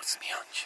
ریکوردز میانجی.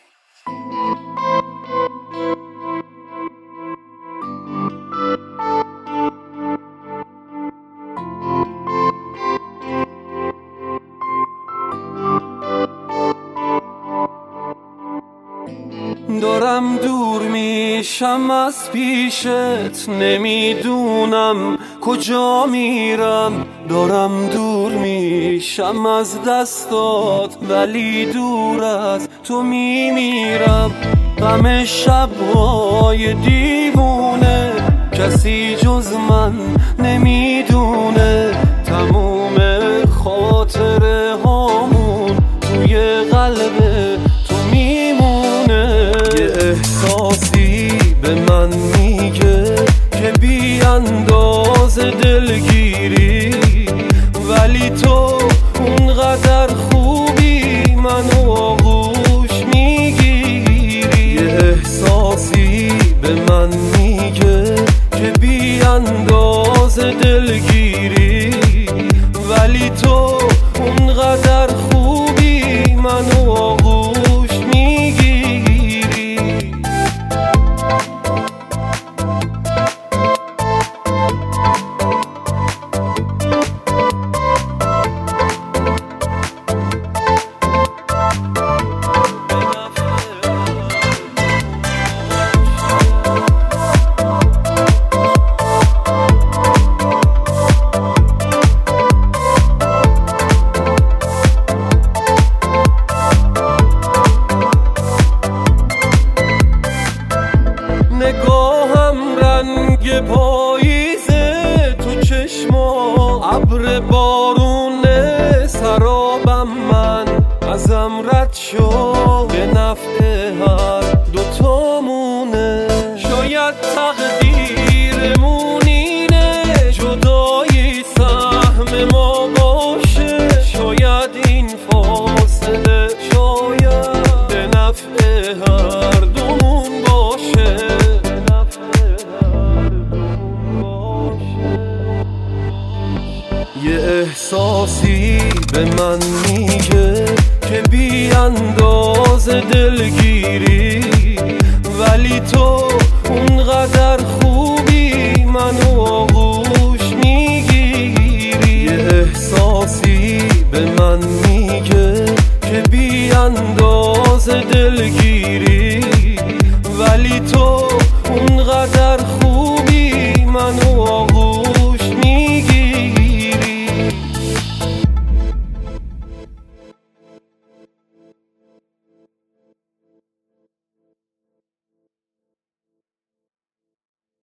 دارم دور میشم از پیشت، نمیدونم کجا میرم. دارم دور میشم از دستات ولی دور از تو میمیرم. غم شب‌های دیوونه کسی جز من نمیدونه. تموم خاطره هامون توی قلب تو میمونه. یه احساسی به من میگه که بی انداز دلگیری، ولی تو اونقدر خوبی منو آغوش میگیری. یه احساسی به من میگه که بی انداز دلگیری، ولی تو اونقدر خوبی منو آغوش میگیری. نگاهم رنگ پاییزه، تو چشما ابر بارونه. سرابم من ازم رد شو، به نفع هر دوتامونه. شاید تقدیرمون اینه جدایی سهم ما باشه. شاید این فاصله شاید به نفع هر دومون باشه. یه احساسی به من میگه که بی انداز دلگیری، ولی تو اونقدر خوبی منو آغوش میگیری. یه احساسی به من میگه که بی انداز دلگیری، ولی تو اونقدر خوبی منو آغوش